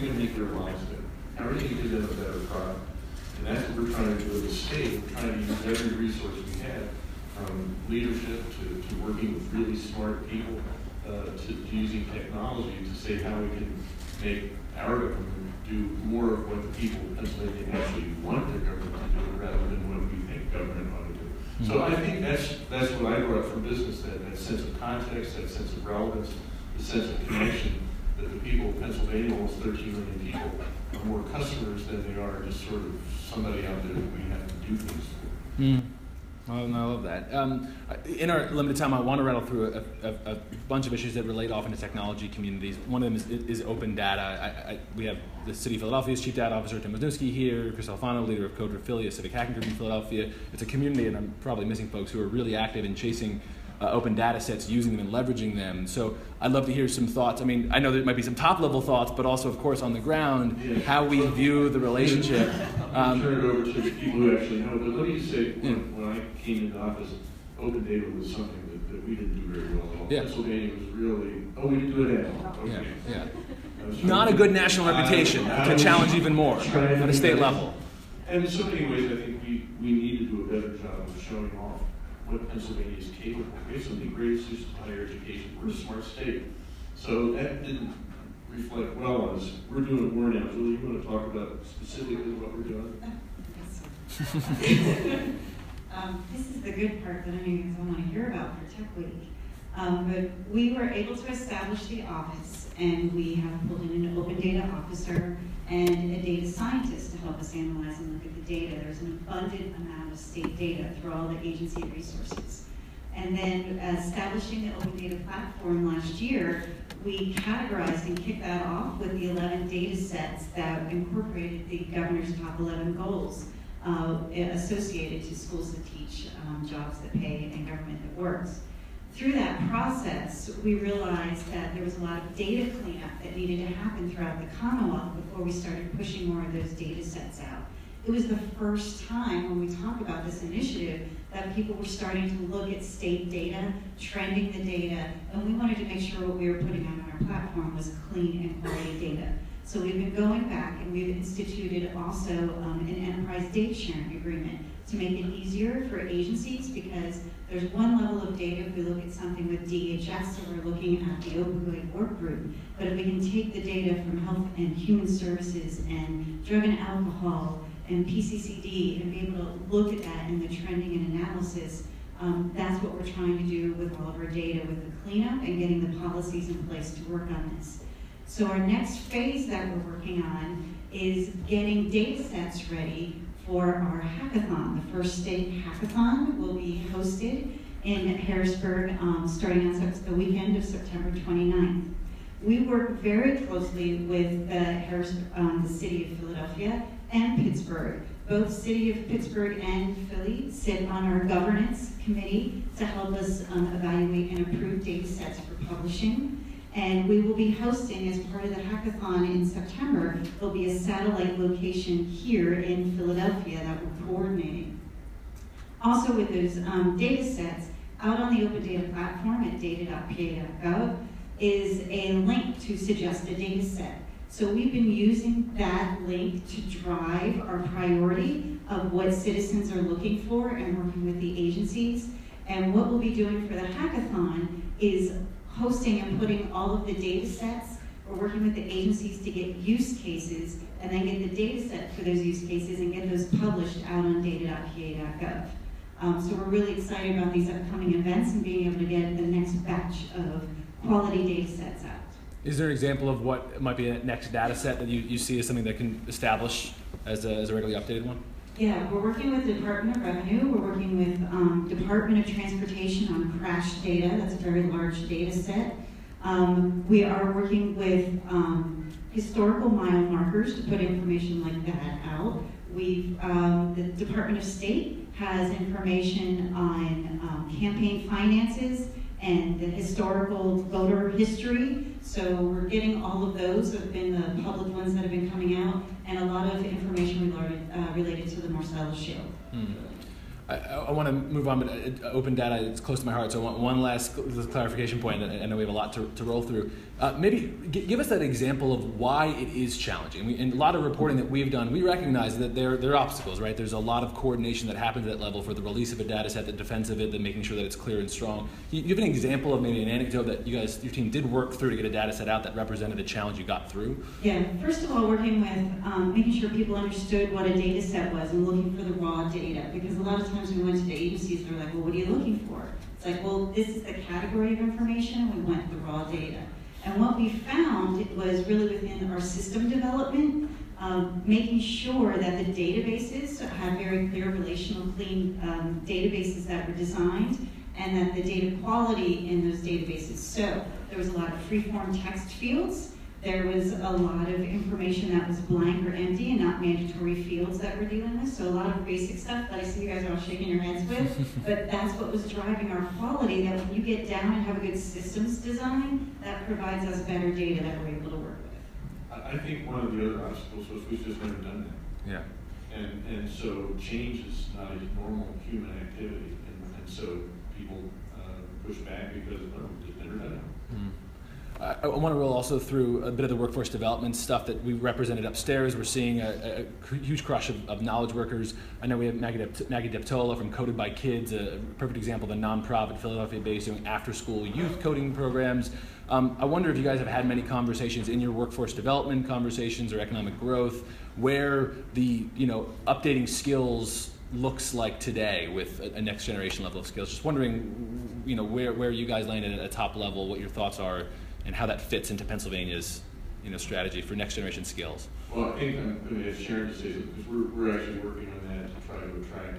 we going to make their lives better? How are we going to give them a better product? And that's what we're trying to do as a state. We're trying to use every resource we have, from leadership to working with really smart people, to using technology to say how we can make our government do more of what the people of Pennsylvania actually want their government to do rather than what we think government ought to do. So I think that's what I brought from business, that sense of context, that sense of relevance, the sense of connection, that the people of Pennsylvania, almost 13 million people, are more customers than they are just sort of somebody out there that we have to do things for. I love that. In our limited time, I want to rattle through a bunch of issues that relate often to technology communities. One of them is open data. We have the City of Philadelphia's Chief Data Officer, Tim Wisniewski, here, Chris Alfano, leader of Code for Philly, a civic hacking group in Philadelphia. It's a community, and I'm probably missing folks who are really active in chasing open data sets, using them and leveraging them. So I'd love to hear some thoughts. I mean, I know there might be some top-level thoughts, but also, of course, on the ground, how we view the relationship. I'll turn it over to people who actually know. But let me say, when I came into office, open data was something that we didn't do very well at all. Yeah. Pennsylvania was really, we didn't do it at all. Okay. Yeah. Not a good national reputation to challenge even more at a state level. And in so many ways, I think we need to do a better job of showing off what Pennsylvania is capable of. We have some of the greatest systems of higher education. We're a smart state. So that didn't reflect well on us. We're doing it more now. Julie, you want to talk about specifically what we're doing? Yes, sir. This is the good part that I know you guys all want to hear about for Tech Week. But we were able to establish the office, and we have pulled in an open data officer and a data scientist to help us analyze and look at the data. There's an abundant amount of state data through all the agency resources. And then establishing the open data platform last year, we categorized and kicked that off with the 11 data sets that incorporated the governor's top 11 goals associated to schools that teach, jobs that pay, and government that works. Through that process, we realized that there was a lot of data cleanup that needed to happen throughout the Commonwealth before we started pushing more of those data sets out. It was the first time when we talked about this initiative that people were starting to look at state data, trending the data, and we wanted to make sure what we were putting out on our platform was clean and quality data. So we've been going back and we've instituted also an enterprise data sharing agreement to make it easier for agencies, because there's one level of data if we look at something with DHS, so we're looking at the opioid work group. But if we can take the data from Health and Human Services and Drug and Alcohol and PCCD and be able to look at that in the trending and analysis, that's what we're trying to do with all of our data, with the cleanup and getting the policies in place to work on this. So our next phase that we're working on is getting data sets ready for our hackathon. The first state hackathon will be hosted in Harrisburg starting on the weekend of September 29th. We work very closely with the City of Philadelphia and Pittsburgh. Both City of Pittsburgh and Philly sit on our governance committee to help us evaluate and approve data sets for publishing. And we will be hosting, as part of the hackathon in September, there'll be a satellite location here in Philadelphia that we're coordinating. Also with those data sets, out on the Open Data platform at data.pa.gov is a link to suggest a data set. So we've been using that link to drive our priority of what citizens are looking for and working with the agencies. And what we'll be doing for the hackathon is hosting and putting all of the data sets. We're working with the agencies to get use cases and then get the data set for those use cases and get those published out on data.pa.gov. So we're really excited about these upcoming events and being able to get the next batch of quality data sets out. Is there an example of what might be a next data set that you see as something that can establish as a regularly updated one? Yeah, we're working with the Department of Revenue. We're working with Department of Transportation on crash data. That's a very large data set. We are working with historical mile markers to put information like that out. The Department of State has information on campaign finances and the historical voter history. So we're getting all of those have been the public ones that have been coming out, and a lot of information related to the Marcellus Shale. I want to move on, but open data is close to my heart, so I want one last clarification point. I know we have a lot to roll through. Maybe give us that example of why it is challenging. In a lot of reporting that we've done, we recognize that there are obstacles, right? There's a lot of coordination that happens at that level for the release of a data set, the defense of it, the making sure that it's clear and strong. You have an example of maybe an anecdote that your team did work through to get a data set out that represented a challenge you got through? Yeah, first of all, working with making sure people understood what a data set was and looking for the raw data. Because a lot of times we went to the agencies, they're like, well, what are you looking for? It's like, well, this is the category of information, we want the raw data. And what we found was really within our system development, making sure that the databases had very clear relational clean databases that were designed, and that the data quality in those databases. So there was a lot of free-form text fields. There was a lot of information that was blank or empty and not mandatory fields that we're dealing with. So a lot of basic stuff that I see you guys are all shaking your heads with. But that's what was driving our quality, that when you get down and have a good systems design, that provides us better data that we're able to work with. I think one of the other obstacles was we've just never done that. Yeah. And so change is not a normal human activity. And so people push back because, well, we've just never done it. Mm. I want to roll also through a bit of the workforce development stuff that we represented upstairs. We're seeing a huge crush of knowledge workers. I know we have Maggie Deptola from Coded by Kids, a perfect example of a nonprofit Philadelphia-based doing after-school youth coding programs. I wonder if you guys have had many conversations in your workforce development conversations or economic growth where the updating skills looks like today with a next generation level of skills. Just wondering, where you guys landed at a top level, what your thoughts are, and how that fits into Pennsylvania's strategy for next generation skills. Well, I think I'm going to have Sharon to say something, because we're actually working on that to try to attract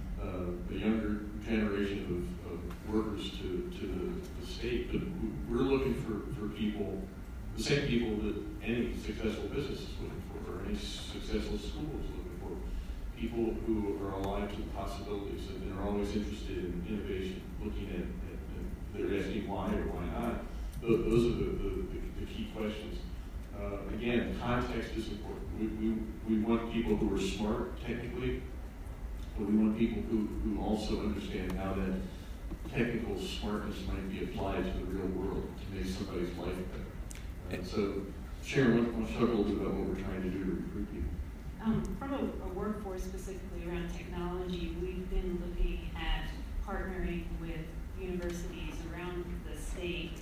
the younger generation of workers to the state. But we're looking for people, the same people that any successful business is looking for, or any successful school is looking for. People who are alive to the possibilities and are always interested in innovation, looking at they're asking why or why not. Those are the key questions. Again, context is important. We want people who are smart technically, but we want people who also understand how that technical smartness might be applied to the real world to make somebody's life better. And so, Sharon, why don't you talk a little bit about what we're trying to do to recruit people? From a workforce specifically around technology, we've been looking at partnering with universities around the state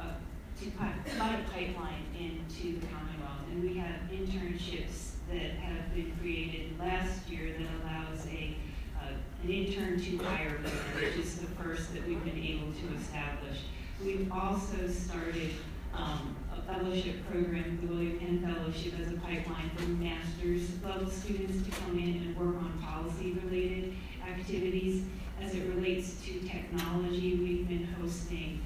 to provide a pipeline into the Commonwealth. And we have internships that have been created last year that allows an intern to hire program, which is the first that we've been able to establish. We've also started a fellowship program, the William Penn Fellowship, as a pipeline for master's level students to come in and work on policy-related activities. As it relates to technology, we've been hosting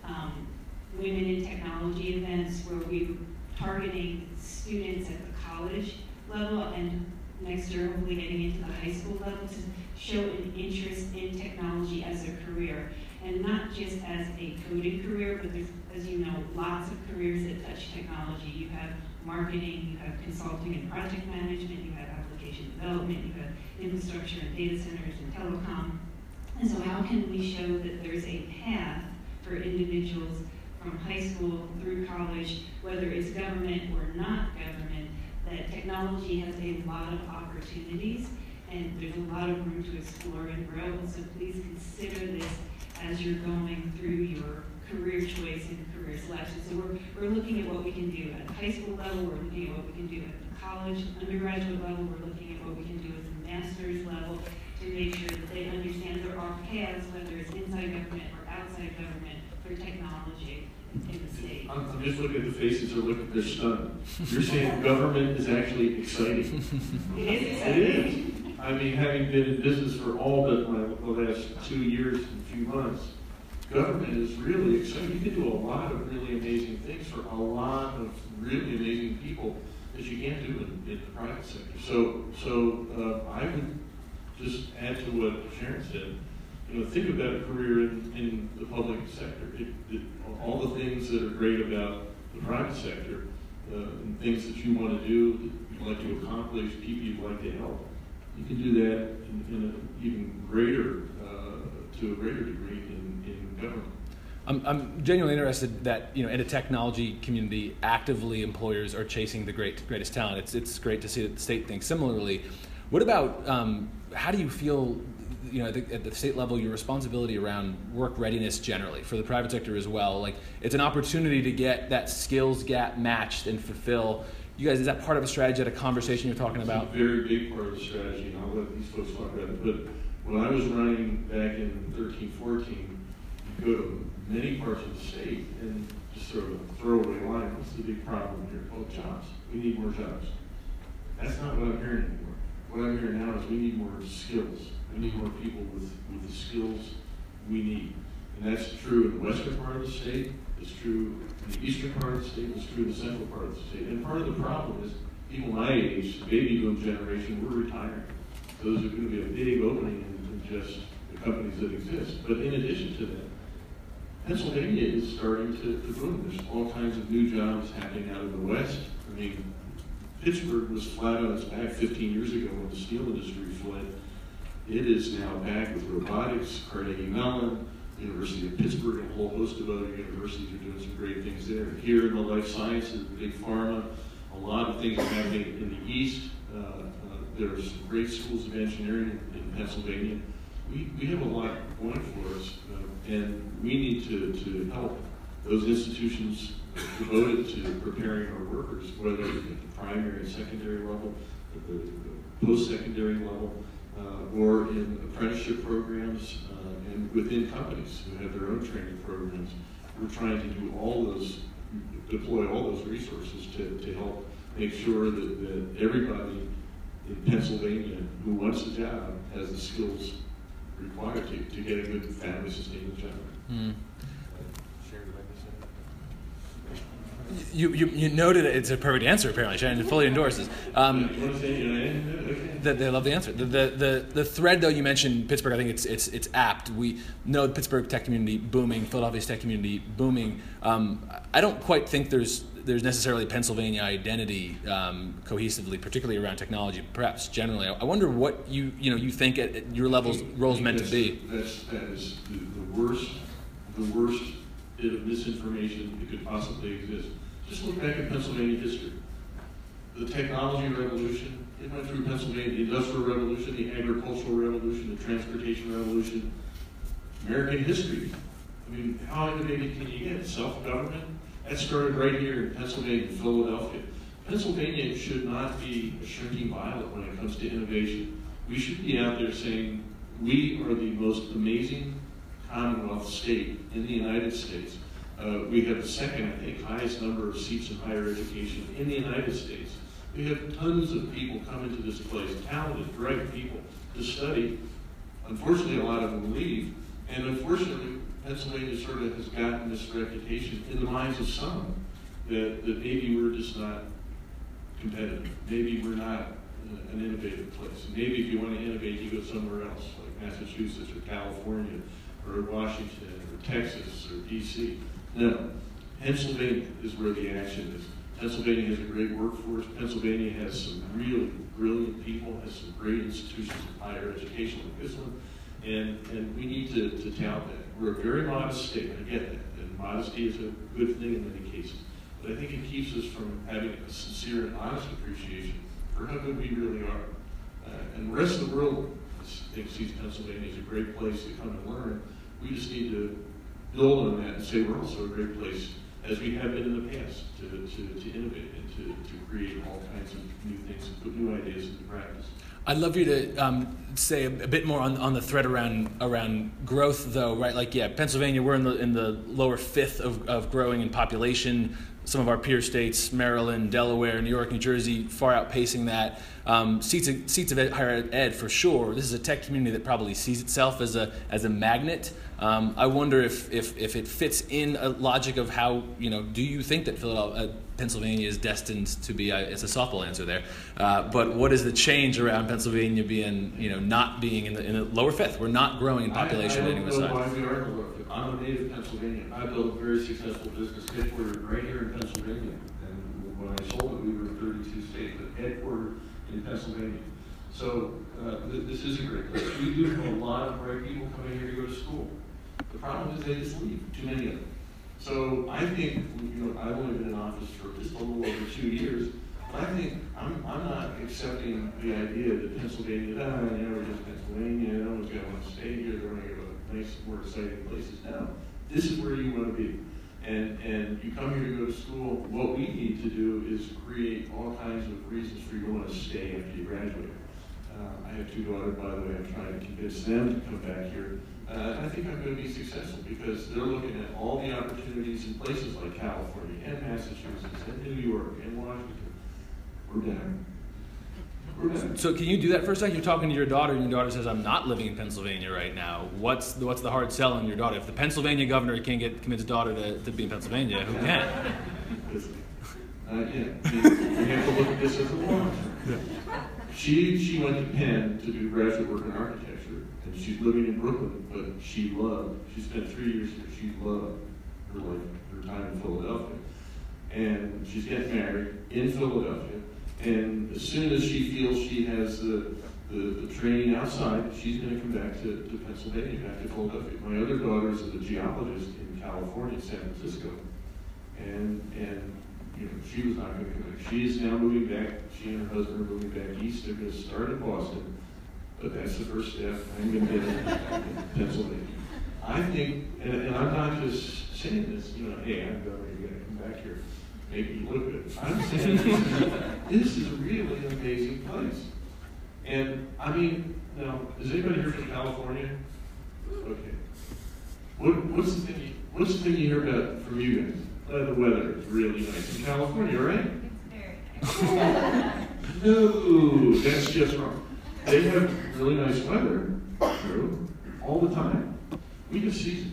Women in Technology events where we're targeting students at the college level and next year hopefully getting into the high school level to show an interest in technology as a career. And not just as a coding career, but there's, as you know, lots of careers that touch technology. You have marketing, you have consulting and project management, you have application development, you have infrastructure and data centers and telecom. And so how can we show that there's a path for individuals from high school through college, whether it's government or not government, that technology has a lot of opportunities and there's a lot of room to explore and grow. And so please consider this as you're going through your career choice and career selection. So we're looking at what we can do at the high school level, we're looking at what we can do at the college, undergraduate level, we're looking at what we can do at the master's level to make sure that they understand there are paths, whether it's inside government or outside government, for technology in the state. I'm just looking at the faces, they're stunned. You're saying government is actually exciting. It is exciting. It is. I mean, having been in business for all but the last 2 years and a few months, government is really exciting. You can do a lot of really amazing things for a lot of really amazing people that you can't do in the private sector. So I would just add to what Sharon said. Think about a career in the public sector. All the things that are great about the private sector, and things that you want to do, that you'd like to accomplish, people you'd like to help, you can do that in an even greater, to a greater degree in government. I'm genuinely interested that, you know, in a technology community, actively employers are chasing the greatest talent. It's great to see that the state thinks similarly. What about how do you feel, you know, at the state level, your responsibility around work readiness generally for the private sector as well? Like, it's an opportunity to get that skills gap matched and fulfill. You guys, is that part of a strategy, a conversation you're talking about? It's a very big part of the strategy, and I'll let these folks talk about it. But when I was running back in 13, 14, you go to many parts of the state and just sort of a throwaway line, what's the big problem here? Oh, jobs. We need more jobs. That's not what I'm hearing anymore. What I'm hearing now is we need more skills. We need more people with the skills we need. And that's true in the western part of the state, it's true in the eastern part of the state, it's true in the central part of the state. And part of the problem is people my age, the baby boom generation, we're retiring. Those are going to be a big opening in just the companies that exist. But in addition to that, Pennsylvania is starting to boom. There's all kinds of new jobs happening out of the west. I mean, Pittsburgh was flat on its back 15 years ago when the steel industry fled. It is now back with robotics, Carnegie Mellon, University of Pittsburgh, and a whole host of other universities are doing some great things there. Here in the life sciences, big pharma, a lot of things are happening in the east. There's great schools of engineering in Pennsylvania. We have a lot going for us, and we need to help those institutions devoted to preparing our workers, whether at the primary and secondary level, at the post-secondary level, or in apprenticeship programs, and within companies who have their own training programs. We're trying to do all those, deploy all those resources to help make sure that everybody in Pennsylvania who wants a job has the skills required to get a good family sustaining job. Mm. You noted it's a perfect answer, apparently. Shannon fully endorses. That they love the answer. The thread, though, you mentioned Pittsburgh. I think it's apt. We know the Pittsburgh tech community booming, Philadelphia's tech community booming. I don't quite think there's necessarily Pennsylvania identity cohesively, particularly around technology. Perhaps generally, I wonder what you think at your level's role is meant to be. That is the worst bit of misinformation that could possibly exist. Just look back at Pennsylvania history. The technology revolution, it went through Pennsylvania, the industrial revolution, the agricultural revolution, the transportation revolution, American history. I mean, how innovative can you get? Self-government? That started right here in Pennsylvania, Philadelphia. Pennsylvania should not be a shrinking violet when it comes to innovation. We should be out there saying, we are the most amazing Commonwealth state in the United States. We have the second, I think, highest number of seats in higher education in the United States. We have tons of people come into this place, talented, bright people, to study. Unfortunately, a lot of them leave. And unfortunately, Pennsylvania sort of has gotten this reputation in the minds of some that maybe we're just not competitive. Maybe we're not an innovative place. Maybe if you want to innovate, you go somewhere else, like Massachusetts or California or Washington or Texas or DC. No, Pennsylvania is where the action is. Pennsylvania has a great workforce. Pennsylvania has some really brilliant people, has some great institutions of higher education like this one, and we need to tout that. We're a very modest state, I get that, and modesty is a good thing in many cases, but I think it keeps us from having a sincere and honest appreciation for how good we really are. And the rest of the world sees Pennsylvania as a great place to come and learn. We just need to build on that and say we're also a great place, as we have been in the past, to innovate and to create all kinds of new things and put new ideas into practice. I'd love you to say a bit more on the thread around growth, though, right? Like, yeah, Pennsylvania, we're in the lower fifth of growing in population. Some of our peer states, Maryland, Delaware, New York, New Jersey, far outpacing that. Seats of higher ed, for sure. This is a tech community that probably sees itself as a magnet. I wonder if it fits in a logic of how, do you think that Pennsylvania is destined to be, it's a softball answer there, but what is the change around Pennsylvania being, not being in the lower fifth? We're not growing in population I at any don't know side. why we are in the lower fifth. I'm a native Pennsylvanian. I built a very successful business headquartered right here in Pennsylvania. And when I sold it, we were 32 states, but headquartered in Pennsylvania. So this is a great place. We do have a lot of bright people coming here to go to school. The problem is they just leave, too many of them. So I think, I've only been in office for just a little over 2 years. I think I'm not accepting the idea that Pennsylvania, we're just Pennsylvania, no one's going to want to stay here, they're going to go to nice, more exciting places. No, this is where you want to be. And you come here to go to school, what we need to do is create all kinds of reasons for you to want to stay after you graduate. I have 2 daughters, by the way, I'm trying to convince them to come back here. I think I'm going to be successful because they're looking at all the opportunities in places like California and Massachusetts and New York and Washington. We're better. So can you do that for a second? You're talking to your daughter, and your daughter says, "I'm not living in Pennsylvania right now." What's the hard sell on your daughter? If the Pennsylvania governor can't convince his daughter to be in Pennsylvania, who can? We have to look at this as a long term. She went to Penn to do graduate work in architecture, and she's living in Brooklyn, but she spent 3 years here. She loved her time in Philadelphia. And she's getting married in Philadelphia, and as soon as she feels she has the training outside, she's going to come back to Pennsylvania, back to Philadelphia. My other daughter is a geologist in California, San Francisco, and she was not going to come back. She is now moving back. She and her husband are moving back east. They're going to start in Boston, but that's the first step. I'm going to get in Pennsylvania. I think, and I'm not just saying this, hey, I'm going to come back here. Make you look good. I'm saying this is a really amazing place. And I mean, now, is anybody here from California? Okay. What's the thing you hear about from you guys? The weather is really nice in California, right? It's very nice. No, that's just wrong. They have really nice weather, true, all the time. We have seasons.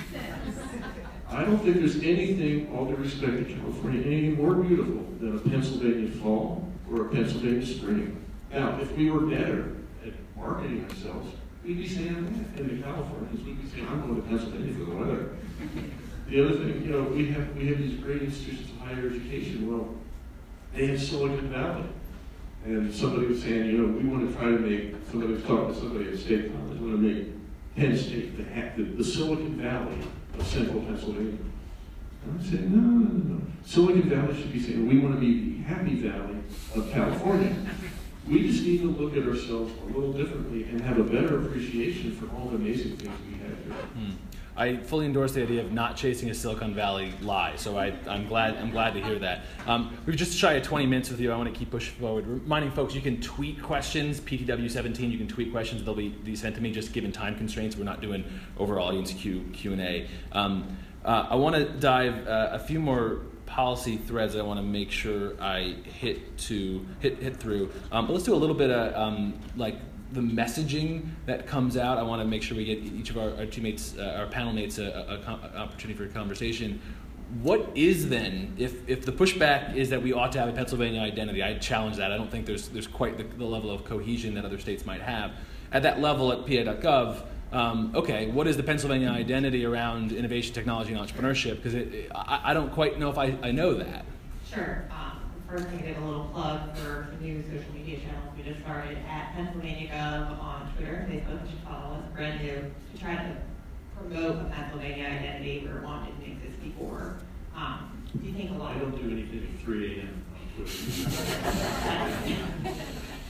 I don't think there's anything, all due respect to California, anything more beautiful than a Pennsylvania fall or a Pennsylvania spring. Now, if we were better at marketing ourselves, we'd be saying that. And the Californians would be saying, I'm going to Pennsylvania for the weather. The other thing, we have these great institutions of higher education. Well, they have Silicon Valley. And somebody was saying, we want to try to make, somebody was talking to somebody at State College, we want to make Penn State the Silicon Valley of central Pennsylvania. And I'm saying, no. Silicon Valley should be saying, we want to be the Happy Valley of California. We just need to look at ourselves a little differently and have a better appreciation for all the amazing things we have here. I fully endorse the idea of not chasing a Silicon Valley lie, so I'm glad to hear that. We've just shy of 20 minutes with you. I want to keep pushing forward. Reminding folks, you can tweet questions, PTW17. You can tweet questions. They'll be sent to me just given time constraints. We're not doing over audience Q&A. I want to dive a few more policy threads I want to make sure I hit through. But let's do a little bit of the messaging that comes out. I want to make sure we get each of our teammates, our panel mates, an opportunity for a conversation. What is then, if the pushback is that we ought to have a Pennsylvania identity, I challenge that. I don't think there's quite the level of cohesion that other states might have. At that level at PA.gov, okay, what is the Pennsylvania identity around innovation, technology, and entrepreneurship? Because I don't quite know if I know that. Sure. First, I'm going to give a little plug for the new social media channels we just started at Pennsylvania Gov on Twitter, Facebook. You should follow us, brand new, to try to promote a Pennsylvania identity where one didn't exist before. Do you think a lot? I don't do anything at 3 a.m. on Twitter.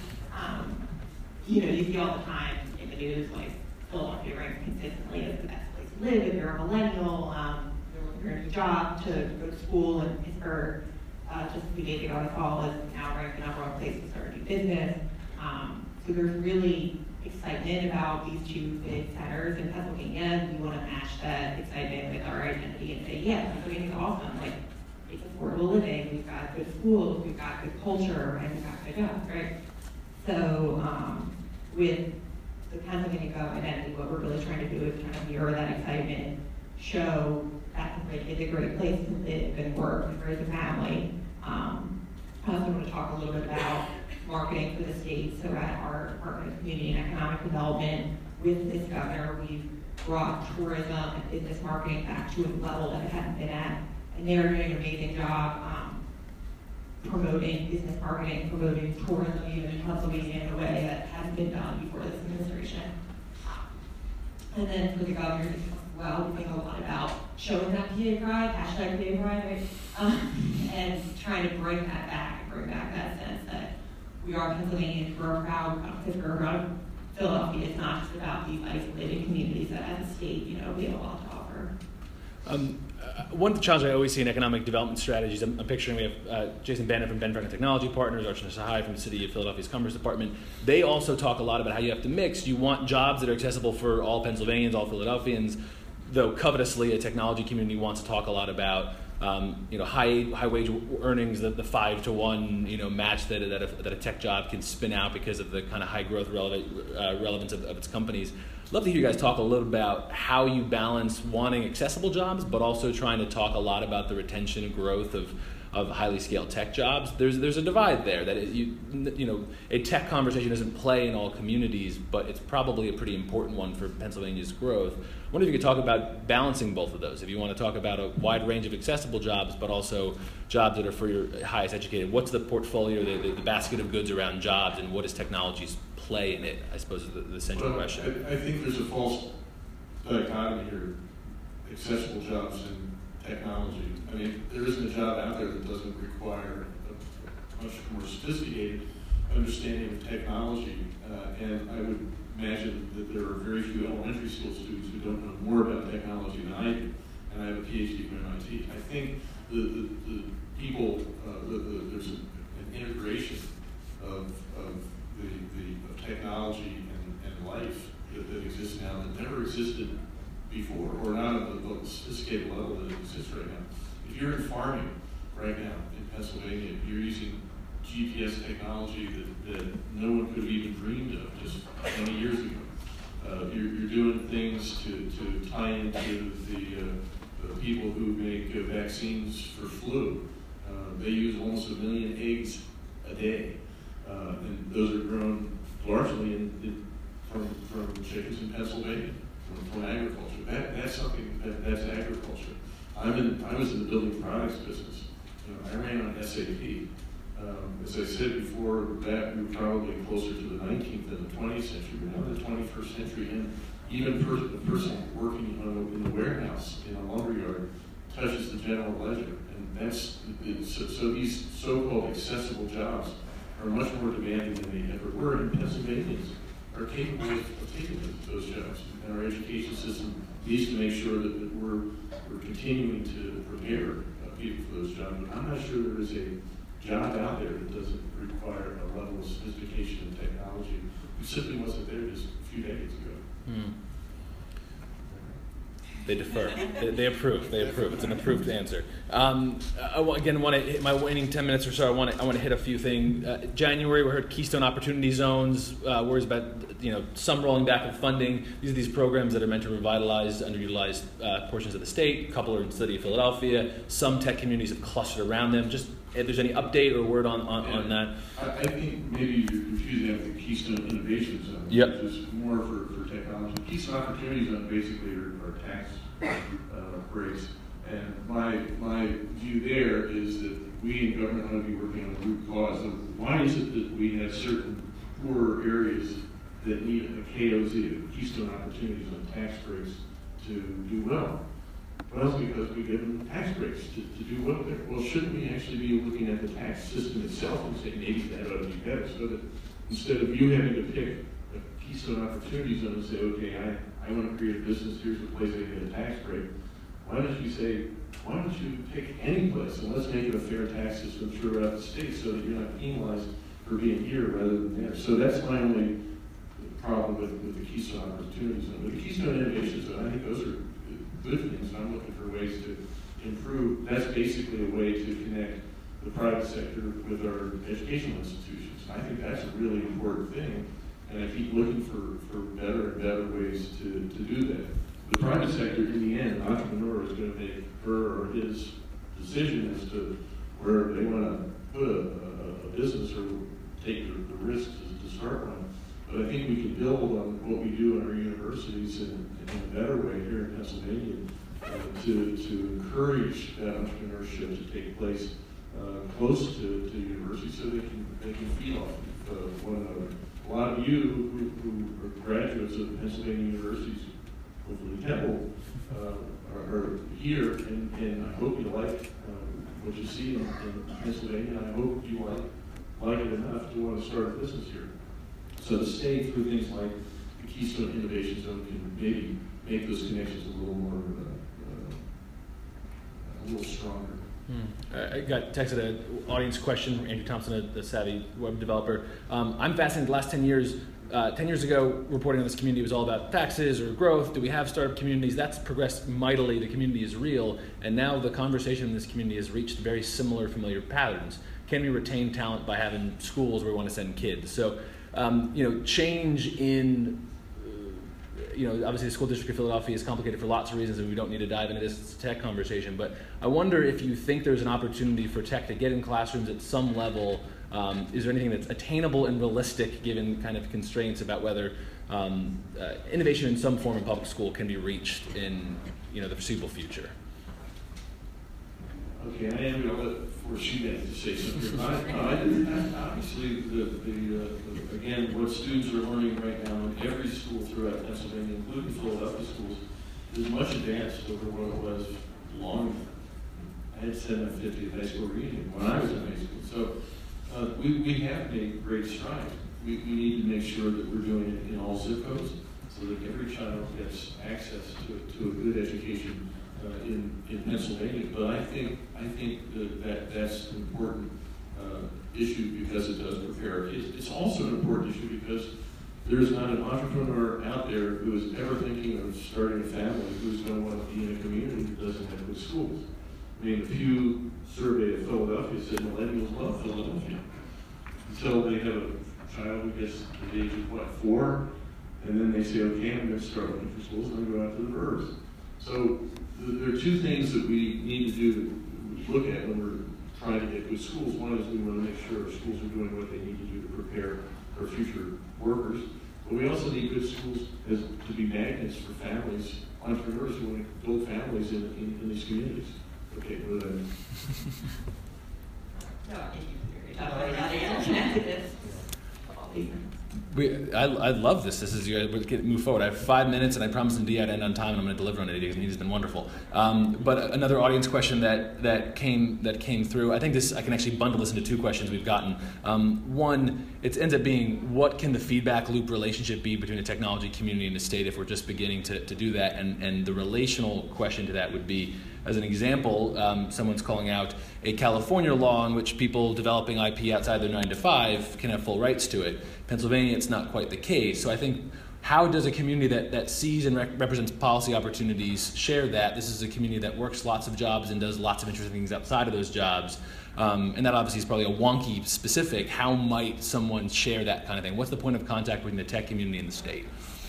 You see all the time in the news, like Philadelphia ranks consistently as the best place to live if you're a millennial, you're looking for a new job, to go to school in Pittsburgh. Just a few days ago, I saw is now ranked the number one place to start a new business. So there's really excitement about these two big centers in Pennsylvania. We want to match that excitement with our identity and say, yeah, Pennsylvania's awesome. Like, it's affordable living, we've got good schools, we've got good culture, and we've got good jobs, right? So with the Pennsylvania Gov identity, what we're really trying to do is kind of mirror that excitement, show that Pennsylvania is a great place to live and work and raise a family. I also want to talk a little bit about marketing for the state. So at our Department of Community and Economic Development, with this governor, we've brought tourism and business marketing back to a level that it hadn't been at. And they're doing an amazing job promoting business marketing, promoting tourism even in Pennsylvania in a way that hasn't been done before this administration. And then for the governor, well, we think a lot about showing that PA pride, hashtag PA pride, right? And trying to bring that back, and bring back that sense that we are Pennsylvanians, we're proud of Pittsburgh, we're proud of Philadelphia. It's not just about these isolated communities that as a state, we have a lot to offer. One of the challenges I always see in economic development strategies, I'm picturing we have Jason Bennett from Ben Franklin Technology Partners, Archana Sahai from the City of Philadelphia's Commerce Department. They also talk a lot about how you have to mix. You want jobs that are accessible for all Pennsylvanians, all Philadelphians, though covetously a technology community wants to talk a lot about high wage earnings, the 5-to-1 match that a tech job can spin out because of the kind of high growth relevance of its companies. I'd love to hear you guys talk a little about how you balance wanting accessible jobs, but also trying to talk a lot about the retention and growth of highly scaled tech jobs. There's a divide there that a tech conversation doesn't play in all communities, but it's probably a pretty important one for Pennsylvania's growth. I wonder if you could talk about balancing both of those. If you want to talk about a wide range of accessible jobs, but also jobs that are for your highest educated, what's the portfolio, the basket of goods around jobs, and what does technology's play in it, I suppose, is the central question. I think there's a false dichotomy here, accessible jobs and technology. I mean, there isn't a job out there that doesn't require a much more sophisticated understanding of technology, and I would imagine that there are very few elementary school students who don't know more about technology than I do, and I have a PhD from MIT. I think the people, there's an integration of technology and life that exists now that never existed before, or not at the sophisticated level that it exists right now. If you're in farming right now in Pennsylvania, you're using GPS technology that no one could have even dreamed of just 20 years ago. You're doing things to tie into the people who make vaccines for flu. They use almost 1 million eggs a day, and those are grown largely from chickens in Pennsylvania, from agriculture. That's something that's agriculture. I was in the building products business. I ran on SAP. As I said before, that we were probably closer to the 19th than the 20th century. We're now in the 21st century, and even the person working in the warehouse in a lumberyard touches the general ledger, and so these so-called accessible jobs are much more demanding than they ever were, and Pennsylvanians are capable of taking those jobs. And our education system needs to make sure that we're continuing to prepare people for those jobs. But I'm not sure there is a job out there that doesn't require a level of sophistication and technology. It simply wasn't there just a few decades ago. They defer. They approve. They approve. It's an approved answer. Again, my waning 10 minutes or so, I want to hit a few things. January, we heard Keystone Opportunity Zones, worries about some rolling back of funding. These are these programs that are meant to revitalize underutilized portions of the state. A couple are in the city of Philadelphia. Some tech communities have clustered around them. Just if there's any update or word on that. I think maybe you're confusing that with the Keystone Innovation Zone, Yep. which is more for technology. Keystone Opportunity Zone basically are tax breaks. And my view there is that we in government ought to be working on the root cause of why is it that we have certain poorer areas that need a KOZ, a Keystone Opportunity Zone tax breaks to do well. Well, it's because we give them tax breaks to do well there. Well, shouldn't we actually be looking at the tax system itself and say maybe that ought to be better, so that instead of you having to pick a Keystone Opportunity Zone and say, okay, I want to create a business, here's the place I get a tax break. Why don't you say, why don't you pick any place and let's make it a fair tax system throughout the state so that you're not penalized for being here rather than there. So that's my only problem with the Keystone Opportunity Zone. But the Keystone Innovation Zone, I think those are good things, and I'm looking for ways to improve. That's basically a way to connect the private sector with our educational institutions. I think that's a really important thing, and I keep looking for better and better ways to do that. The private sector, in the end, the entrepreneur is going to make her or his decision as to where they want to put a business or take the risk to start one. But I think we can build on what we do in our universities in a better way here in Pennsylvania to encourage that entrepreneurship to take place close to universities so they can feed off of one another. A lot of you who are graduates of the Pennsylvania universities hopefully Temple, are here, and I hope you like what you see in Pennsylvania, and I hope you like it enough to want to start a business here. So the state, through things like the Keystone Innovation Zone, can maybe make those connections a little more, a little stronger. I got texted an audience question from Andrew Thompson, a savvy web developer. I'm fascinated. The last 10 years, 10 years ago, reporting on this community was all about taxes or growth. Do we have startup communities? That's progressed mightily. The community is real. And now the conversation in this community has reached very similar, familiar patterns. Can we retain talent by having schools where we want to send kids? So, change in, obviously the school district of Philadelphia is complicated for lots of reasons, and we don't need to dive into this tech conversation. But I wonder if you think there's an opportunity for tech to get in classrooms at some level. Is there anything that's attainable and realistic given kind of constraints about whether innovation in some form in public school can be reached in the foreseeable future? Okay, I am going to let force you guys to say something. Obviously, again, what students are learning right now in every school throughout Pennsylvania, including Philadelphia schools, is much advanced over what it was long ago. I had said my 50th high school reunion when I was in high school. So we have made great strides. We need to make sure that we're doing it in all zip codes so that every child gets access to a good education in Pennsylvania. But I think that's an important issue because it does prepare. It's also an important issue because there's not an entrepreneur out there who is ever thinking of starting a family who's going to want to be in a community that doesn't have good schools. I mean, a Pew survey of Philadelphia said millennials love Philadelphia until they have a child who gets to the age of 4, and then they say, okay, I'm going to start looking for schools, and I'm going to go out to the burbs. So there are two things that we need to do to look at when we're trying to get good schools. One is we want to make sure our schools are doing what they need to do to prepare our future workers. But we also need good schools to be magnets for families, entrepreneurs who want to build families in these communities. Okay, what did I mean? No, I think you're talking about interconnected this. I love this. This is we'll move forward. I have 5 minutes, and I promised Nadia I'd end on time, and I'm going to deliver on it because Nadia's been wonderful. But another audience question that came through. I think I can actually bundle this into 2 questions we've gotten. One, it ends up being what can the feedback loop relationship be between the technology community and the state if we're just beginning to do that? And the relational question to that would be, as an example, someone's calling out a California law in which people developing IP outside their 9 to 5 can have full rights to it. Pennsylvania, it's not quite the case. So I think, how does a community that sees and represents policy opportunities share that? This is a community that works lots of jobs and does lots of interesting things outside of those jobs. And that obviously is probably a wonky specific. How might someone share that kind of thing? What's the point of contact between the tech community and the state?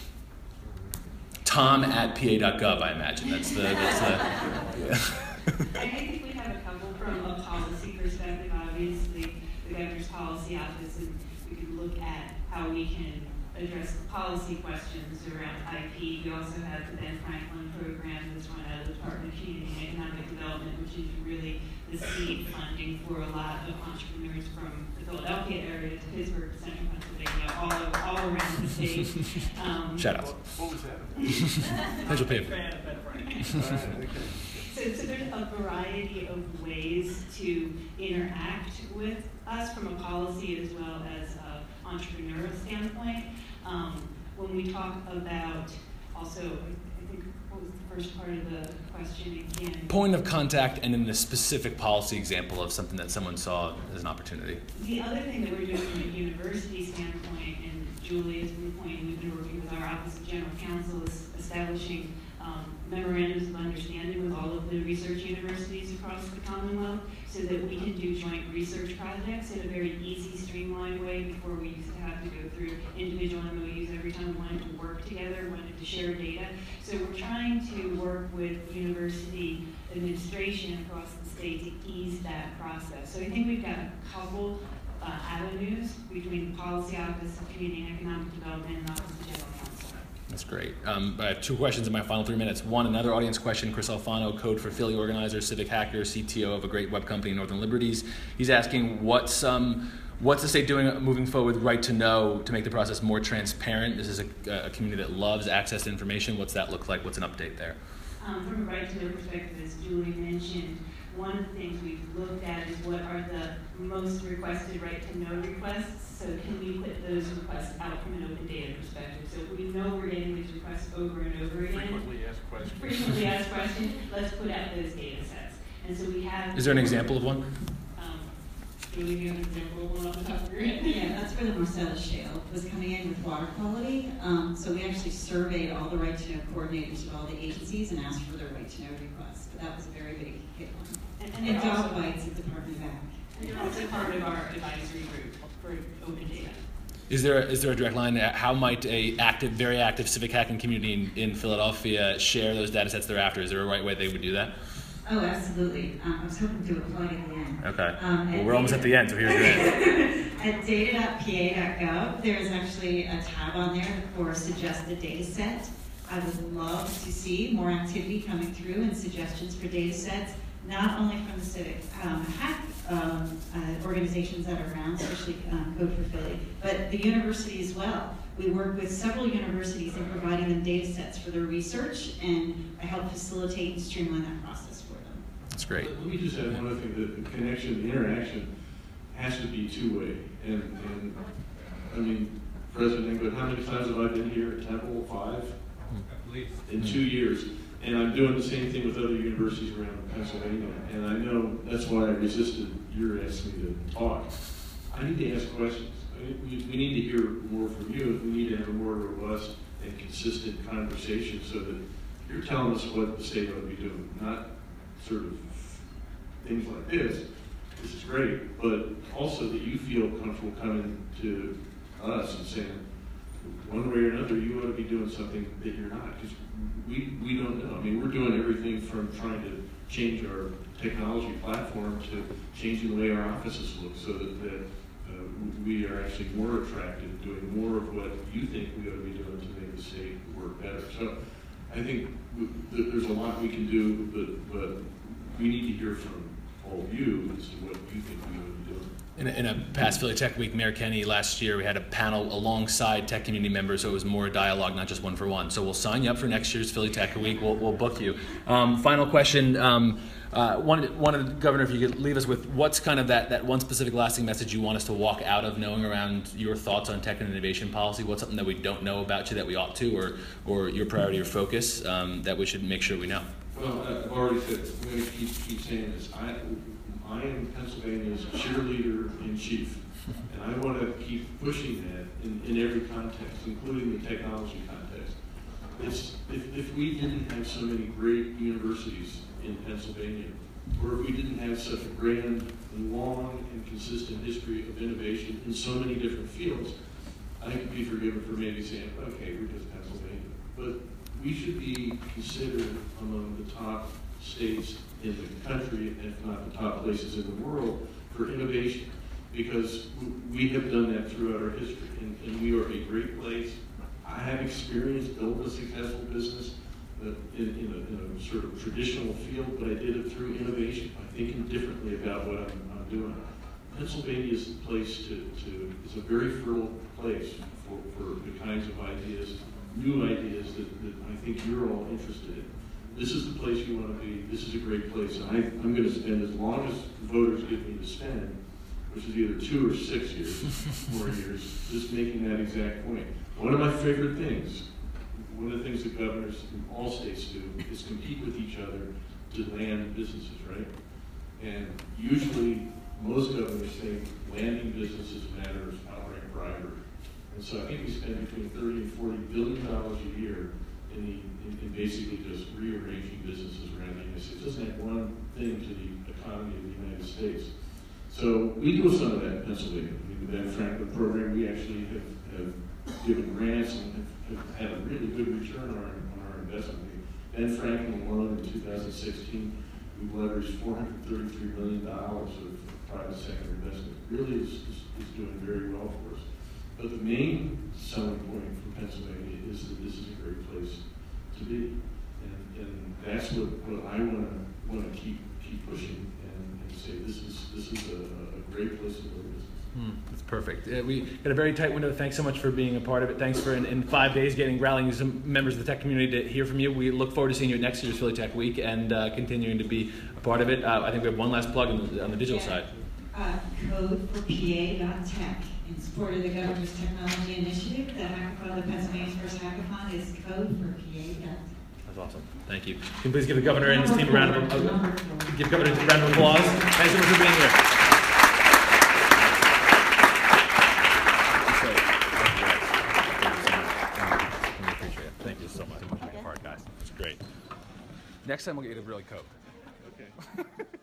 Tom@pa.gov, I imagine. That's the I think we have a couple from a policy perspective. Obviously, the governor's policy office, and we could look at how we can address the policy questions around IP. We also have the Ben Franklin program that's run out of the Department of Community and Economic Development, which is really the seed funding for a lot of entrepreneurs from the Philadelphia area to Pittsburgh, Central Pennsylvania, all around the state. Shout out. What was that? Potential payment. So there's a variety of ways to interact with us from a policy as well as an entrepreneurial standpoint. When we talk about also, I think, what was the first part of the question again? Point of contact and then the specific policy example of something that someone saw as an opportunity. The other thing that we're doing from a university standpoint, and Julie has been pointing, we've been working with our Office of General Counsel, is establishing memorandums of understanding with all of the research universities across the Commonwealth so that we can do joint research projects in a very easy, streamlined way before we used to have to go through individual MOUs every time we wanted to work together, wanted to share data. So we're trying to work with university administration across the state to ease that process. So I think we've got a couple avenues between the Policy Office of Community and Economic Development and Office of General Counsel. That's great. I have 2 questions in my final 3 minutes. One, another audience question. Chris Alfano, Code for Philly organizer, civic hacker, CTO of a great web company, Northern Liberties. He's asking what some What's the state doing moving forward with Right to Know to make the process more transparent? This is a community that loves access to information. What's that look like? What's an update there? From a right to know perspective, as Julie mentioned, one of the things we've looked at is what are the most requested right to know requests. So can we put those requests out from an open data perspective? So if we know we're getting these requests over and over again. Frequently asked questions. Let's put out those data sets. And so we have. Is there an example of one? Julie, do you have an example of one off the top of your head? Yeah, that's where the Marcellus Shale was coming in with water quality. So we actually surveyed all the right to know coordinators of all the agencies and asked for their right to know requests. But that was a very big hit one. And dog bites at Department of Ag. And they're also part of our advisory group for open data. Is there a direct line? How might a very active civic hacking community in Philadelphia share those data sets thereafter? Is there a right way they would do that? Oh, absolutely. I was hoping to do a plug at the end. Okay. Well, we're almost at the end, so here's the end. At data.pa.gov, there is actually a tab on there for suggested data set. I would love to see more activity coming through and suggestions for data sets, not only from the civic hack organizations that are around, especially Code for Philly, but the university as well. We work with several universities in providing them data sets for their research, and I help facilitate and streamline that process for them. That's great. Let me just add one other thing. The connection, the interaction has to be two-way. And I mean, President England, how many times have I been here at Temple? 5? At least. In 2 years. And I'm doing the same thing with other universities around Pennsylvania. And I know that's why I resisted your asking me to talk. I need to ask questions. We need to hear more from you. We need to have a more robust and consistent conversation so that you're telling us what the state ought to be doing, not sort of things like this. This is great, but also that you feel comfortable coming to us and saying, one way or another, you ought to be doing something that you're not, because we don't know. I mean, we're doing everything from trying to change our technology platform to changing the way our offices look so that we are actually more attractive, doing more of what you think we ought to be doing to make the state work better. So I think there's a lot we can do, but we need to hear from all of you as to what you think we ought to be doing. In a past Philly Tech Week, Mayor Kenny, last year we had a panel alongside tech community members, so it was more dialogue, not just one for one. So we'll sign you up for next year's Philly Tech Week. We'll book you. Final question. Wanted, Governor, if you could leave us with what's kind of that one specific lasting message you want us to walk out of knowing around your thoughts on tech and innovation policy. What's something that we don't know about you that we ought to, or your priority or focus that we should make sure we know? Well, I've already said, I'm going to keep saying this. I am Pennsylvania's cheerleader in chief, and I want to keep pushing that in every context, including the technology context. If we didn't have so many great universities in Pennsylvania, or if we didn't have such a grand, long, and consistent history of innovation in so many different fields, I could be forgiven for maybe saying, okay, we're just Pennsylvania. But we should be considered among the top states in the country, if not the top places in the world, for innovation, because we have done that throughout our history, and we are a great place. I have experience building a successful business in a sort of traditional field, but I did it through innovation, by thinking differently about what I'm doing. Pennsylvania is the place it's a very fertile place for the kinds of ideas, new ideas that I think you're all interested in. This is the place you want to be. This is a great place. And I'm going to spend as long as voters give me to spend, which is either 2 or 6 years, 4 years, just making that exact point. One of my favorite things, one of the things that governors in all states do is compete with each other to land businesses, right? And usually, most governors think landing businesses matters outright bribery. And so I think we spend between $30 and $40 billion a year in basically just rearranging businesses around the United States. It doesn't add one thing to the economy of the United States. So we do some of that in Pennsylvania. I mean, the Ben Franklin program, we actually have given grants and have had a really good return on our investment. Ben Franklin alone in 2016, we leveraged $433 million of private sector investment. Really is doing very well for us. But the main selling point from Pennsylvania is that this is a great place to be, and that's what I want to keep pushing and say this is a great place to do business. That's perfect. We got a very tight window. Thanks so much for being a part of it. Thanks for in 5 days rallying some members of the tech community to hear from you. We look forward to seeing you at next year's Philly Tech Week and continuing to be a part of it. I think we have one last plug on the digital side. Code for PA.tech in support of the governor's technology initiative. The hackathon, the Pennsylvania's first hackathon, is code for PA.tech. That's awesome. Thank you. Can you please give the governor and his team a round of applause? Thanks so much for being here. Thank you so much. Thank you so much. Guys. It's great. Next time we'll get you to really code. Okay.